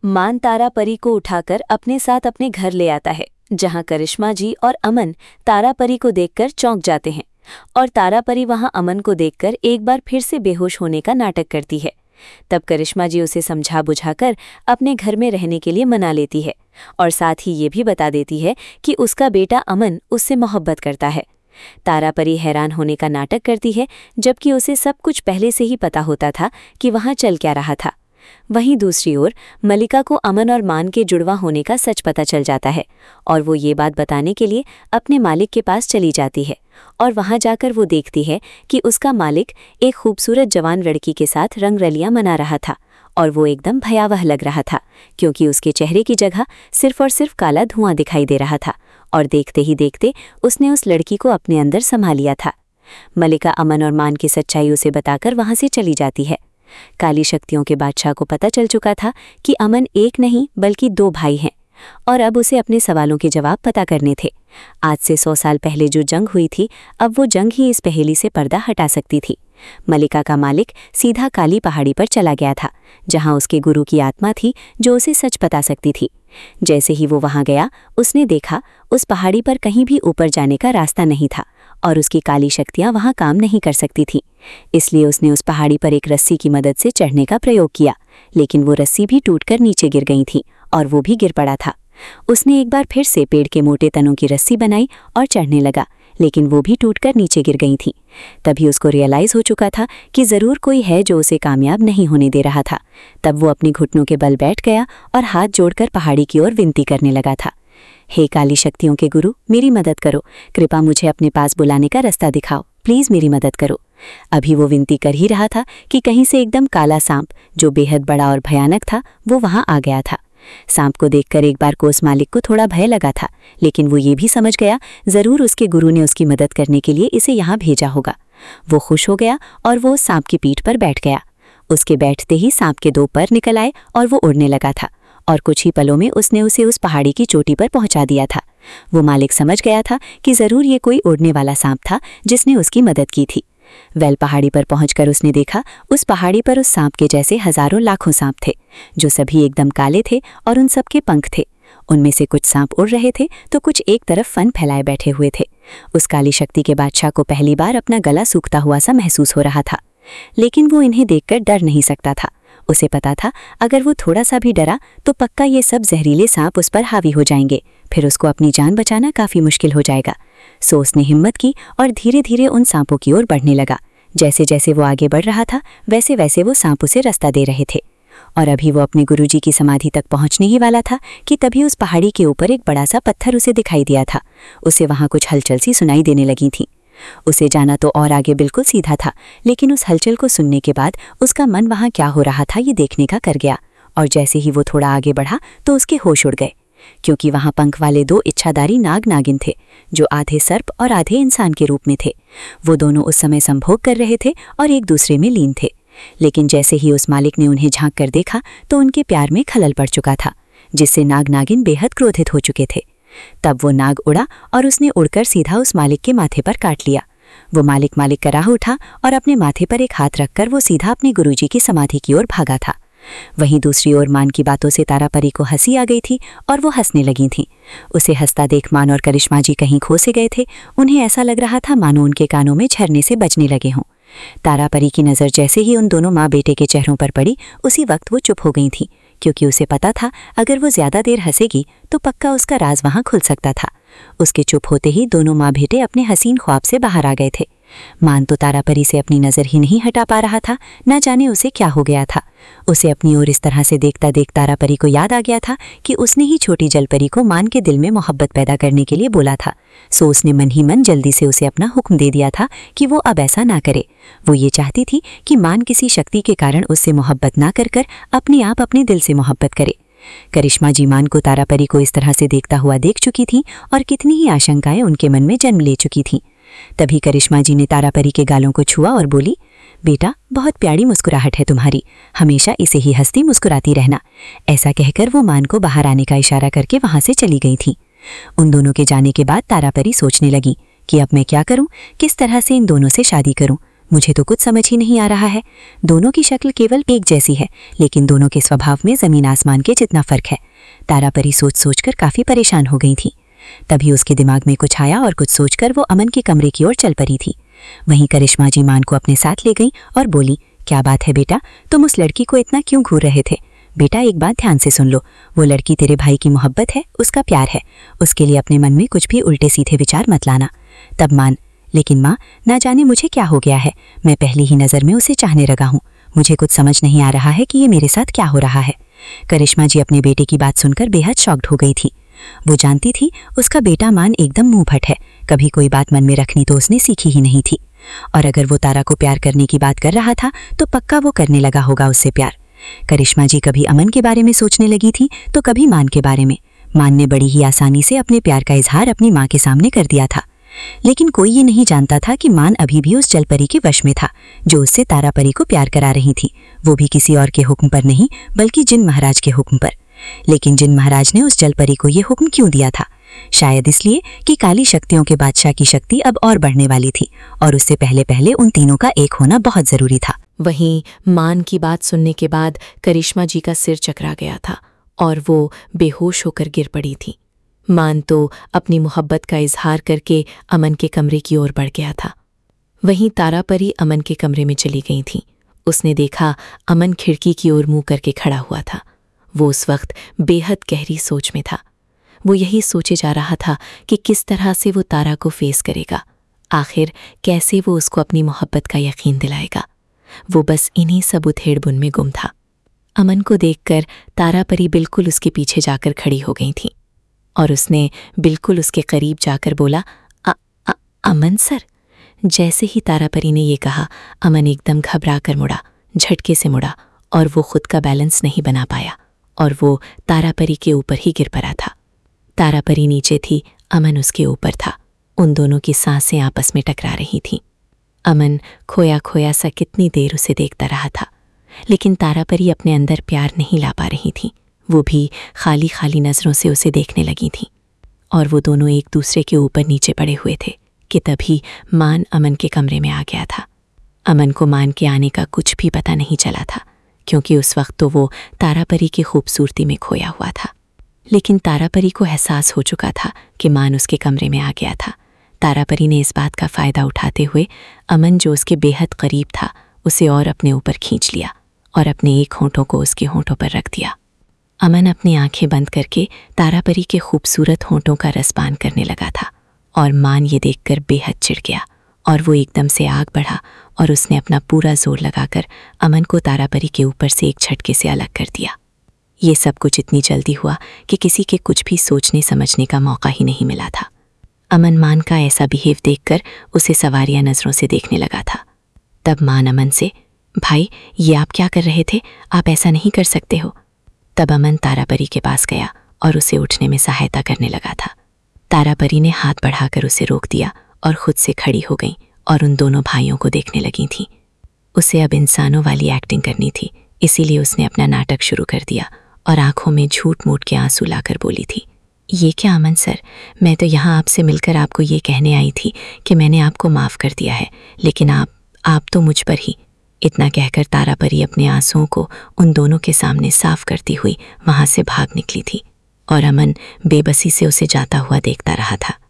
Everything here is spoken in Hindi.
मान तारा परी को उठाकर अपने साथ अपने घर ले आता है, जहां करिश्मा जी और अमन तारा परी को देखकर चौंक जाते हैं और तारा परी वहां अमन को देखकर एक बार फिर से बेहोश होने का नाटक करती है। तब करिश्मा जी उसे समझा बुझाकर अपने घर में रहने के लिए मना लेती है और साथ ही ये भी बता देती है कि उसका बेटा अमन उससे मोहब्बत करता है। तारा परी हैरान होने का नाटक करती है, जबकि उसे सब कुछ पहले से ही पता होता था कि वहां चल क्या रहा था। वहीं दूसरी ओर मलिका को अमन और मान के जुड़वा होने का सच पता चल जाता है और वो ये बात बताने के लिए अपने मालिक के पास चली जाती है और वहां जाकर वो देखती है कि उसका मालिक एक खूबसूरत जवान लड़की के साथ रंगरलियां मना रहा था और वो एकदम भयावह लग रहा था, क्योंकि उसके चेहरे की जगह सिर्फ और सिर्फ काला धुआं दिखाई दे रहा था और देखते ही देखते उसने उस लड़की को अपने अंदर समा लिया था। मलिका अमन और मान की सच्चाई उसे बताकर वहां से चली जाती है। काली शक्तियों के बादशाह को पता चल चुका था कि अमन एक नहीं बल्कि 2 भाई हैं और अब उसे अपने सवालों के जवाब पता करने थे। आज से 100 साल पहले जो जंग हुई थी, अब वो जंग ही इस पहेली से पर्दा हटा सकती थी। मलिका का मालिक सीधा काली पहाड़ी पर चला गया था, जहां उसके गुरु की आत्मा थी जो उसे सच बता सकती थी। जैसे ही वो वहां गया, उसने देखा उस पहाड़ी पर कहीं भी ऊपर जाने का रास्ता नहीं था और उसकी काली शक्तियां वहां काम नहीं कर सकती थीं। इसलिए उसने उस पहाड़ी पर एक रस्सी की मदद से चढ़ने का प्रयोग किया, लेकिन वो रस्सी भी टूटकर नीचे गिर गई थी और वो भी गिर पड़ा था। उसने एक बार फिर से पेड़ के मोटे तनों की रस्सी बनाई और चढ़ने लगा, लेकिन वो भी टूटकर नीचे गिर गई थी। तभी उसको रियलाइज हो चुका था कि ज़रूर कोई है जो उसे कामयाब नहीं होने दे रहा था। तब वो अपने घुटनों के बल बैठ गया और हाथ जोड़कर पहाड़ी की ओर विनती करने लगा था। हे काली शक्तियों के गुरु, मेरी मदद करो, कृपा मुझे अपने पास बुलाने का रास्ता दिखाओ, प्लीज़ मेरी मदद करो। अभी वो विनती कर ही रहा था कि कहीं से एकदम काला सांप, जो बेहद बड़ा और भयानक था, वो वहां आ गया था। सांप को देखकर एक बार को उस मालिक को थोड़ा भय लगा था, लेकिन वो ये भी समझ गया ज़रूर उसके गुरु ने उसकी मदद करने के लिए इसे यहाँ भेजा होगा। वो खुश हो गया और वो सांप की पीठ पर बैठ गया। उसके बैठते ही सांप के 2 पर निकल आए और वो उड़ने लगा था और कुछ ही पलों में उसने उसे उस पहाड़ी की चोटी पर पहुंचा दिया था। वो मालिक समझ गया था कि ज़रूर ये कोई उड़ने वाला सांप था जिसने उसकी मदद की थी। पहाड़ी पर पहुंचकर उसने देखा उस पहाड़ी पर उस सांप के जैसे हजारों लाखों सांप थे, जो सभी एकदम काले थे और उन सब के पंख थे। उनमें से कुछ सांप उड़ रहे थे तो कुछ एक तरफ फन फैलाए बैठे हुए थे। उस काली शक्ति के बादशाह को पहली बार अपना गला सूखता हुआ सा महसूस हो रहा था, लेकिन वो इन्हें देखकर डर नहीं सकता था। उसे पता था अगर वो थोड़ा सा भी डरा तो पक्का ये सब जहरीले सांप उस पर हावी हो जाएंगे, फिर उसको अपनी जान बचाना काफ़ी मुश्किल हो जाएगा। सो उसने हिम्मत की और धीरे धीरे उन सांपों की ओर बढ़ने लगा। जैसे जैसे वो आगे बढ़ रहा था, वैसे वैसे वो सांप उसे रास्ता दे रहे थे और अभी वो अपने गुरुजी की समाधि तक पहुंचने ही वाला था कि तभी उस पहाड़ी के ऊपर एक बड़ा सा पत्थर उसे दिखाई दिया था। उसे वहां कुछ हलचल सी सुनाई देने लगी थी। उसे जाना तो और आगे बिल्कुल सीधा था, लेकिन उस हलचल को सुनने के बाद उसका मन वहां क्या हो रहा था ये देखने का कर गया और जैसे ही वो थोड़ा आगे बढ़ा तो उसके होश उड़ गए, क्योंकि वहां पंख वाले 2 इच्छाधारी नाग नागिन थे, जो आधे सर्प और आधे इंसान के रूप में थे। वो दोनों उस समय संभोग कर रहे थे और एक दूसरे में लीन थे, लेकिन जैसे ही उस मालिक ने उन्हें झांक कर देखा तो उनके प्यार में खलल पड़ चुका था, जिससे नाग नागिन बेहद क्रोधित हो चुके थे। तब वो नाग उड़ा और उसने उड़कर सीधा उस मालिक के माथे पर काट लिया। वो मालिक का राह उठा और अपने माथे पर एक हाथ रखकर वो सीधा अपने गुरुजी की समाधि की ओर भागा था। वहीं दूसरी ओर मान की बातों से तारा परी को हंसी आ गई थी और वो हंसने लगी थीं। उसे हंसता देख मान और करिश्मा जी कहीं खो से गए थे। उन्हें ऐसा लग रहा था मानो उनके कानों में झरने से बजने लगे हों। तारा परी की नज़र जैसे ही उन दोनों माँ बेटे के चेहरों पर पड़ी, उसी वक्त वो चुप हो गई थी, क्योंकि उसे पता था अगर वो ज़्यादा देर हंसेगी तो पक्का उसका राज वहाँ खुल सकता था। उसके चुप होते ही दोनों माँ बेटे अपने हसीन ख्वाब से बाहर आ गए थे। मान तो तारा परी से अपनी नज़र ही नहीं हटा पा रहा था, ना जाने उसे क्या हो गया था। उसे अपनी ओर इस तरह से देखता देख तारा परी को याद आ गया था कि उसने ही छोटी जलपरी को मान के दिल में मोहब्बत पैदा करने के लिए बोला था। सो उसने मन ही मन जल्दी से उसे अपना हुक्म दे दिया था कि वो अब ऐसा ना करे। वो ये चाहती थी कि मान किसी शक्ति के कारण उससे मोहब्बत ना कर कर अपने आप अपने दिल से मोहब्बत करे। करिश्मा जी मान को तारा परी को इस तरह से देखता हुआ देख चुकी थीं और कितनी ही आशंकाएं उनके मन में जन्म ले चुकी थीं। तभी करिश्मा जी ने तारा परी के गालों को छुआ और बोली, बेटा बहुत प्यारी मुस्कुराहट है तुम्हारी, हमेशा इसे ही हंसती मुस्कुराती रहना। ऐसा कहकर वो मान को बाहर आने का इशारा करके वहां से चली गई थी। उन दोनों के जाने के बाद तारा परी सोचने लगी कि अब मैं क्या करूं, किस तरह से इन दोनों से शादी करूं। मुझे तो कुछ समझ ही नहीं आ रहा है। दोनों की शक्ल केवल एक जैसी है, लेकिन दोनों के स्वभाव में ज़मीन आसमान के जितना फ़र्क है। तारापरी सोच सोचकर काफ़ी परेशान हो गई थी। तभी उसके दिमाग में कुछ आया और कुछ सोचकर वो अमन के कमरे की ओर चल पड़ी थी। वहीं करिश्मा जी मान को अपने साथ ले गई और बोली, क्या बात है बेटा, तुम उस लड़की को इतना क्यों घूर रहे थे? बेटा एक बात ध्यान से सुन लो, वो लड़की तेरे भाई की मोहब्बत है, उसका प्यार है। उसके लिए अपने मन में कुछ भी उल्टे सीधे विचार मत लाना। तब मान, लेकिन माँ, ना जाने मुझे क्या हो गया है, मैं पहली ही नज़र में उसे चाहने लगा हूँ। मुझे कुछ समझ नहीं आ रहा है कि ये मेरे साथ क्या हो रहा है। करिश्मा जी अपने बेटे की बात सुनकर बेहद शॉक्ड हो गई थी। वो जानती थी उसका बेटा मान एकदम मुंहफट है, कभी कोई बात मन में रखनी तो उसने सीखी ही नहीं थी। और अगर वो तारा को प्यार करने की बात कर रहा था तो पक्का वो करने लगा होगा उससे प्यार। करिश्मा जी कभी अमन के बारे में सोचने लगी थी तो कभी मान के बारे में। मान ने बड़ी ही आसानी से अपने प्यार का इजहार अपनी माँ के सामने कर दिया था, लेकिन कोई ये नहीं जानता था कि मान अभी भी उस जलपरी के वश में था जो उससे तारापरी को प्यार करा रही थी, वो भी किसी और के हुक्म पर नहीं बल्कि जिन महाराज के हुक्म पर। लेकिन जिन महाराज ने उस जलपरी को ये हुक्म क्यों दिया था? शायद इसलिए कि काली शक्तियों के बादशाह की शक्ति अब और बढ़ने वाली थी और उससे पहले पहले उन तीनों का एक होना बहुत जरूरी था। वहीं मान की बात सुनने के बाद करिश्मा जी का सिर चकरा गया था और वो बेहोश होकर गिर पड़ी थी। मान तो अपनी मोहब्बत का इजहार करके अमन के कमरे की ओर बढ़ गया था। वहीं तारापरी अमन के कमरे में चली गई थी। उसने देखा अमन खिड़की की ओर मुंह करके खड़ा हुआ था। वो उस वक्त बेहद गहरी सोच में था। वो यही सोचे जा रहा था कि किस तरह से वो तारा को फेस करेगा, आखिर कैसे वो उसको अपनी मोहब्बत का यकीन दिलाएगा। वो बस इन्हीं सब उधेड़-बुन में गुम था। अमन को देखकर तारापरी बिल्कुल उसके पीछे जाकर खड़ी हो गई थी और उसने बिल्कुल उसके करीब जाकर बोला, अमन सर। जैसे ही तारापरी ने ये कहा, अमन एकदम घबरा कर मुड़ा, झटके से मुड़ा और वो खुद का बैलेंस नहीं बना पाया और वो तारापरी के ऊपर ही गिर पड़ा था। तारापरी नीचे थी, अमन उसके ऊपर था। उन दोनों की सांसें आपस में टकरा रही थीं। अमन खोया खोया सा कितनी देर उसे देखता रहा था, लेकिन तारापरी अपने अंदर प्यार नहीं ला पा रही थी। वो भी खाली खाली नज़रों से उसे देखने लगी थी और वो दोनों एक दूसरे के ऊपर नीचे पड़े हुए थे कि तभी मान अमन के कमरे में आ गया था। अमन को मान के आने का कुछ भी पता नहीं चला था, क्योंकि उस वक्त तो वो तारापरी की खूबसूरती में खोया हुआ था। लेकिन तारापरी को एहसास हो चुका था कि मान उसके कमरे में आ गया था। तारापरी ने इस बात का फ़ायदा उठाते हुए अमन जो उसके बेहद करीब था उसे और अपने ऊपर खींच लिया और अपने एक होंठों को उसके होंठों पर रख दिया। अमन अपनी आंखें बंद करके तारापरी के खूबसूरत होंठों का रसपान करने लगा था और मान ये देखकर बेहद चिढ़ गया और वो एकदम से आग बढ़ा और उसने अपना पूरा जोर लगाकर अमन को तारापरी के ऊपर से एक झटके से अलग कर दिया। ये सब कुछ इतनी जल्दी हुआ कि किसी के कुछ भी सोचने समझने का मौका ही नहीं मिला था। अमन मान का ऐसा बिहेव देखकर उसे सवारिया नज़रों से देखने लगा था। तब मान अमन से, भाई ये आप क्या कर रहे थे, आप ऐसा नहीं कर सकते हो। तब अमन तारापरी के पास गया और उसे उठने में सहायता करने लगा था। तारापरी ने हाथ बढ़ाकर उसे रोक दिया और खुद से खड़ी हो गई और उन दोनों भाइयों को देखने लगी थी। उसे अब इंसानों वाली एक्टिंग करनी थी, इसीलिए उसने अपना नाटक शुरू कर दिया और आंखों में झूठ मूठ के आंसू लाकर बोली थी, ये क्या अमन सर, मैं तो यहाँ आपसे मिलकर आपको ये कहने आई थी कि मैंने आपको माफ़ कर दिया है, लेकिन आप तो मुझ पर ही। इतना कहकर तारापरी अपने आंसुओं को उन दोनों के सामने साफ करती हुई वहाँ से भाग निकली थी और अमन बेबसी से उसे जाता हुआ देखता रहा था।